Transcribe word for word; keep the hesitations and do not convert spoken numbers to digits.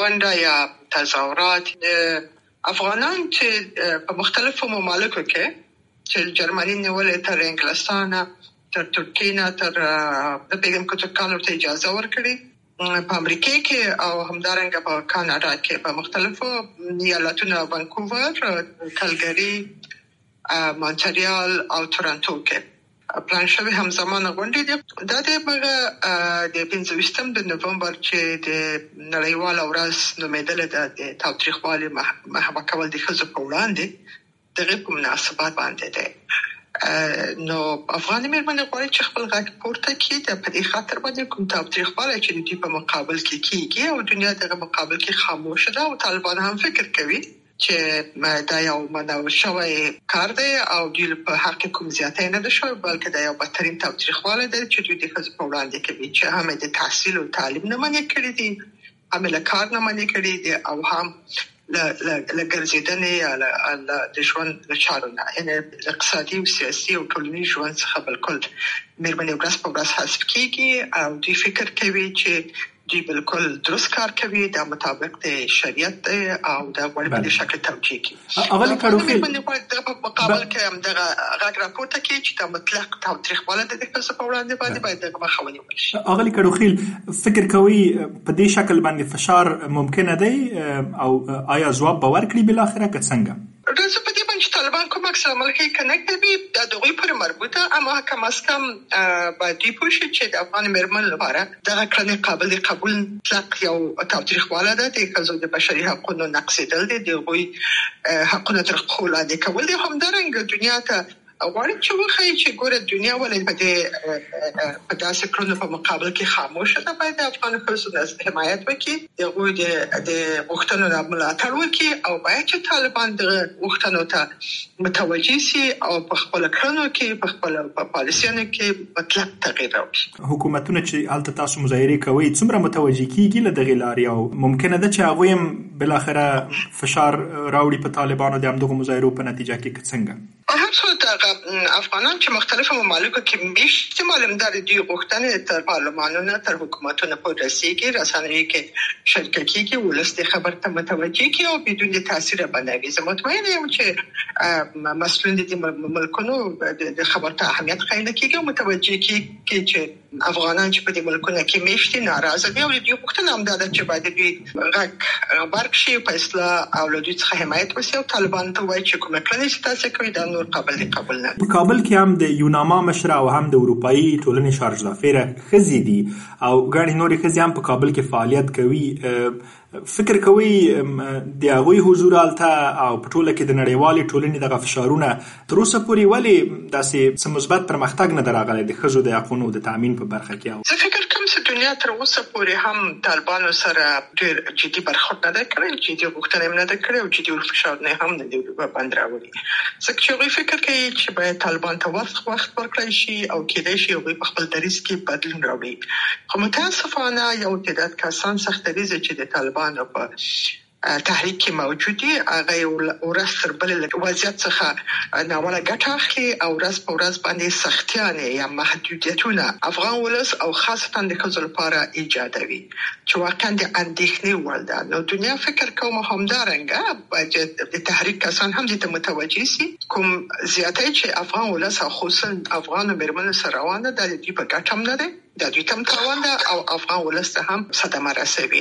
غونډه یا تظاهرات افغانان چې په مختلفو ممالکو کې چې جرمني نیولې تر انګلستان تر ترکیه نه تر د پیغام کتابخانو ته اجازه ورکړي په امریکا کې او همدارنګه په کاناډا کې په مختلفو ایالتونو وانکوور، کلګری، مونټریال او تورنټو کې پلان شوی همزمانه غونډې دي. دا د بغه د پنځه ویشتم د نومبر چې د نړیوال ورځ نومېدل د تاوتریخوالي محوه کول د ښځو په وړاندې دغه په مناسبت باندې ده. نو افغان مېرمنې غواړي چې خپل غږ پورته کړي د په دې خاطر باندې کوم تاوتریخوالی چې د دوی په مقابل کې کیږي او دنیا دغه مقابل کې خاموشه ده او طالبان هم فکر کوي چې دا یو منو شوی کار دی او دوی په حق کوم زیاتی نه ده شوی، بلکې دا یو بدترین تاوتریخوالی دی چې دوی د ښځو په وړاندې کوي چې هم د تحصیل او تعلیم نه منع کړي دي، هم له کار نه منع کړي دي او هم له ګرځېدنې یا د ژوند له چارو نه، یعنې اقتصادي او سیاسي او ټولنیز ژوند څخه بالکل مېرمنې ورځ په ورځ حذف کېږي او دوی فکر کوي چې دوی بالکل درست کار کوي، دا مطابق د شریعت دی او دا غواړي په دې شکل توجیه کړي. اغلی کډوخیل مېرمنې غواړي دغه په مقابل کې هم دغه غږ راپورته کړي چې دا مطلق تاوتریخوالی د ښځو په وړاندې باندې باید دغه مخه ونیول شي. اغلی کډوخیل فکر کوي په دې شکل باندې فشار ممکنه دی او آیا ځواب به ورکړي بالاخره که څنګه؟ راځو په دې باندې چې طالبان کوم عکس العمل کوي که نه کوي دا د هغوی پورې مربوطه، اما کم از کم باید دوی پوه شي چې د افغان مېرمنو لپاره دغه کړنې قابل قبول مطلق یو تاوتریخوالی ده، د ښځو د بشري حقونو نقضېدل دي، د هغوی حقونه تر پښو لاندې کول دي. همدارنګه دنیا ته غواړي چې وښایي چې ګوره دنیا ولې په دې په داسې کړنو په مقابل کې خاموشه ده، باید د افغان ښځو حمایت وکړي، د هغوی د غوښتنو نه ملاتړ وکړي او باید چې طالبان دغه غوښتنو ته متوجه سي او په خپلو کړنو کې په خپلو پالیسیانو کې مطلق تغییر راوړي. حکومتونه چې هلته تاسو مظاهرې کوئ څومره متوجه کېږي له دغې لارې او ممکنه ده چې هغوی هم بالاخره فشار راوړي په طالبانو د همدغو مظاهرو په نتیجه کې که څنګه؟ هر څو دغه افغانان چې مختلفو ممالکو کې میشتي معلومدار دوی غوښتنې تر پارلمانونو تر حکومتونو پورې رسېږي، رسنیو کې شریکه کېږي، ولس دې خبر ته متوجه کړي او بدون تاثیر باندې. زه مطمئنه یم چې مسؤلین دې ملکونو د خبر ته اهمیت قایل کېږي او متوجه کېږي چې افغانان چې په دې ملکونو کې میشتي ناراضه دي او دوی غوښتنه هم دا ده چې باید دوی غږ ورکړي په اصلاح او له دوی څخه حمایت وشي او طالبان ته وایي چې کومه کړنې چې تاسو کوئ دا نور قابل قبول نه. په کابل کې هم د یوناما مشره او هم د اروپایي ټولنې شارج لافیره ښځې دي او ګڼې نورې ښځې هم په کابل کې فعالیت کوي. فکر کوي د هغوی حضور هلته او په ټوله کې د نړیوالې ټولنې دغه فشارونه تر اوسه پورې ولې داسې څه مثبت پرمختګ نه دی راغلی د ښځو د حقونو د تامین په برخه کې؟ زه فکر کوم چې دنیا تر اوسه پورې هم طالبانو سره ډېر جدي برخورد نه دی کړی، جدي غوښتنه یې نه ده کړې او جدي فشارونه هم نه دي باندې راوړي، ځکه چې هغوی فکر کوي چې باید طالبان ته وخت وخت ورکړی شي او کېدای شي هغوی په خپل دریځ کې بدلون راوړي. خو متاسفانه یو تعداد کسان سخت دریځه چې د طالبان په تحریک کې موجود دي هغه ورځ تر بلې وضعیت څخه ناوړه ګټه اخلي او ورځ په ورځ باندې سختیانې یا محدودیتونه افغان ولس او خاصتا د ښځو لپاره ایجادوي چې واقعا د اندېښنې وړ ده. نو دنیا فکر کوم همدارنګه باید د تحریک کسان هم دې ته متوجه سي کوم زیاتی چې افغان ولس او خصوصا افغان مېرمنو سره روانه ده د دوی په ګټه هم نه دی، د دوی ته هم تاوان ده او افغان ولس ته هم صدمه رسوي.